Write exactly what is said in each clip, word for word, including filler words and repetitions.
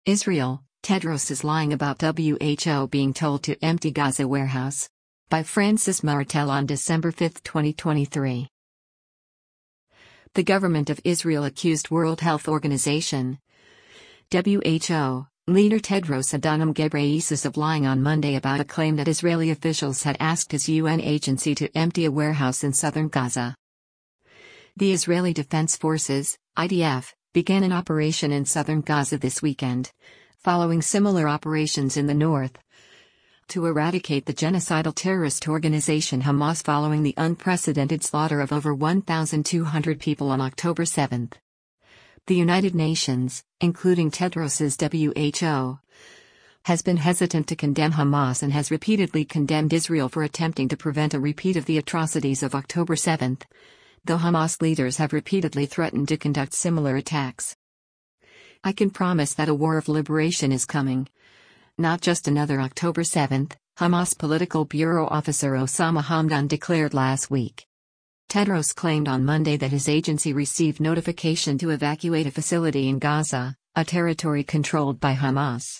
Israel, Tedros is lying about W H O being told to empty Gaza warehouse. By Francis Martel on December fifth, twenty twenty-three. The government of Israel accused World Health Organization W H O leader Tedros Adhanom Ghebreyesus of lying on Monday about a claim that Israeli officials had asked his U N agency to empty a warehouse in southern Gaza. The Israeli Defense Forces, I D F, began an operation in southern Gaza this weekend, following similar operations in the north, to eradicate the genocidal terrorist organization Hamas following the unprecedented slaughter of over one thousand two hundred people on October seventh. The United Nations, including Tedros's W H O, has been hesitant to condemn Hamas and has repeatedly condemned Israel for attempting to prevent a repeat of the atrocities of October seventh, though Hamas leaders have repeatedly threatened to conduct similar attacks. "I can promise that a war of liberation is coming. Not just another October seventh, Hamas Political Bureau officer Osama Hamdan declared last week. Tedros claimed on Monday that his agency received notification to evacuate a facility in Gaza, a territory controlled by Hamas.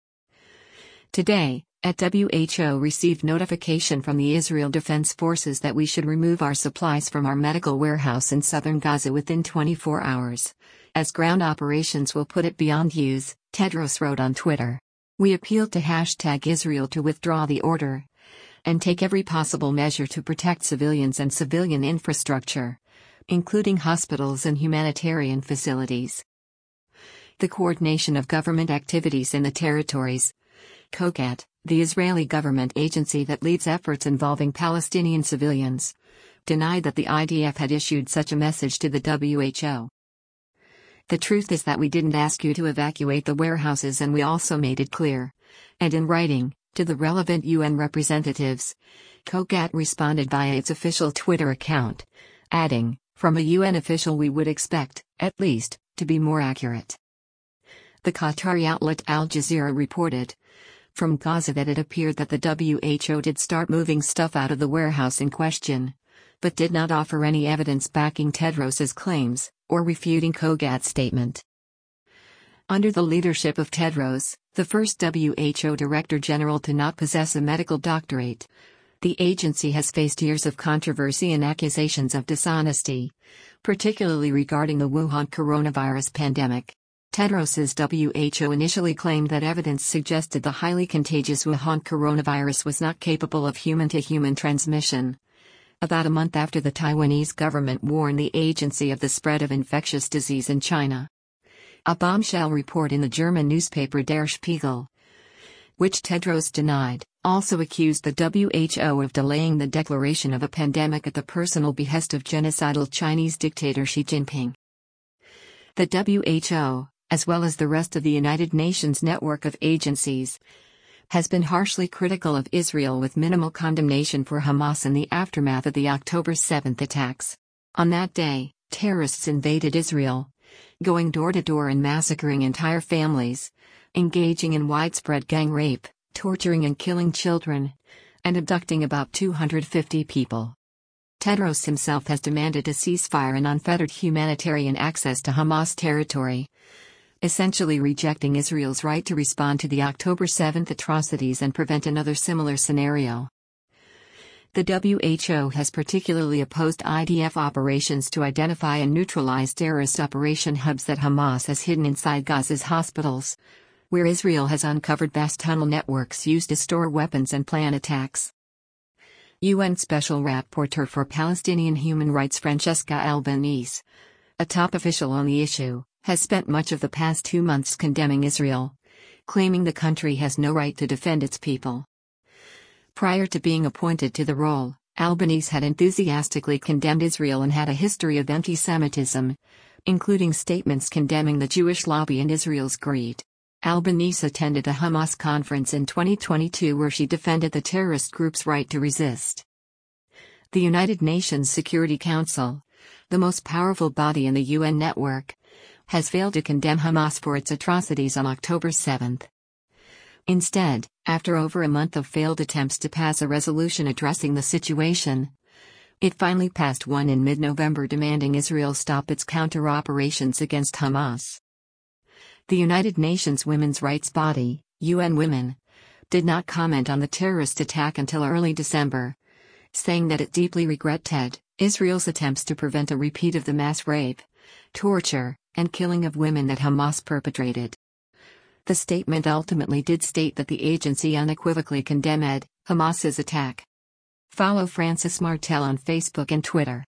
Today, at W H O received notification from the Israel Defense Forces that we should remove our supplies from our medical warehouse in southern Gaza within twenty-four hours, as ground operations will put it beyond use, Tedros wrote on Twitter. We appealed to hashtag Israel to withdraw the order and take every possible measure to protect civilians and civilian infrastructure, including hospitals and humanitarian facilities. The coordination of government activities in the territories, COGAT, the Israeli government agency that leads efforts involving Palestinian civilians, denied that the I D F had issued such a message to the W H O. The truth is that we didn't ask you to evacuate the warehouses, and we also made it clear, and in writing, to the relevant U N representatives, COGAT responded via its official Twitter account, adding, from a U N official we would expect, at least, to be more accurate. The Qatari outlet Al Jazeera reported from Gaza that it appeared that the W H O did start moving stuff out of the warehouse in question, but did not offer any evidence backing Tedros's claims, or refuting COGAT's statement. Under the leadership of Tedros, the first W H O Director General to not possess a medical doctorate, the agency has faced years of controversy and accusations of dishonesty, particularly regarding the Wuhan coronavirus pandemic. Tedros's W H O initially claimed that evidence suggested the highly contagious Wuhan coronavirus was not capable of human-to-human transmission, about a month after the Taiwanese government warned the agency of the spread of infectious disease in China. A bombshell report in the German newspaper Der Spiegel, which Tedros denied, also accused the W H O of delaying the declaration of a pandemic at the personal behest of genocidal Chinese dictator Xi Jinping. The W H O, as well as the rest of the United Nations network of agencies, has been harshly critical of Israel with minimal condemnation for Hamas in the aftermath of the October seventh attacks. On that day, terrorists invaded Israel, going door to door and massacring entire families, engaging in widespread gang rape, torturing and killing children, and abducting about two hundred fifty people. Tedros himself has demanded a ceasefire and unfettered humanitarian access to Hamas territory, essentially rejecting Israel's right to respond to the October seventh atrocities and prevent another similar scenario. The W H O has particularly opposed I D F operations to identify and neutralize terrorist operation hubs that Hamas has hidden inside Gaza's hospitals, where Israel has uncovered vast tunnel networks used to store weapons and plan attacks. U N Special Rapporteur for Palestinian Human Rights Francesca Albanese, a top official on the issue, has spent much of the past two months condemning Israel, claiming the country has no right to defend its people. Prior to being appointed to the role, Albanese had enthusiastically condemned Israel and had a history of anti-Semitism, including statements condemning the Jewish lobby and Israel's greed. Albanese attended a Hamas conference in twenty twenty-two where she defended the terrorist group's right to resist. The United Nations Security Council, the most powerful body in the U N network, has failed to condemn Hamas for its atrocities on October seventh. Instead, after over a month of failed attempts to pass a resolution addressing the situation, it finally passed one in mid-November demanding Israel stop its counter-operations against Hamas. The United Nations Women's Rights Body, U N Women, did not comment on the terrorist attack until early December, saying that it deeply regretted Israel's attempts to prevent a repeat of the mass rape, torture, and killing of women that Hamas perpetrated. The statement ultimately did state that the agency unequivocally condemned Hamas's attack. Follow Francis Martel on Facebook and Twitter.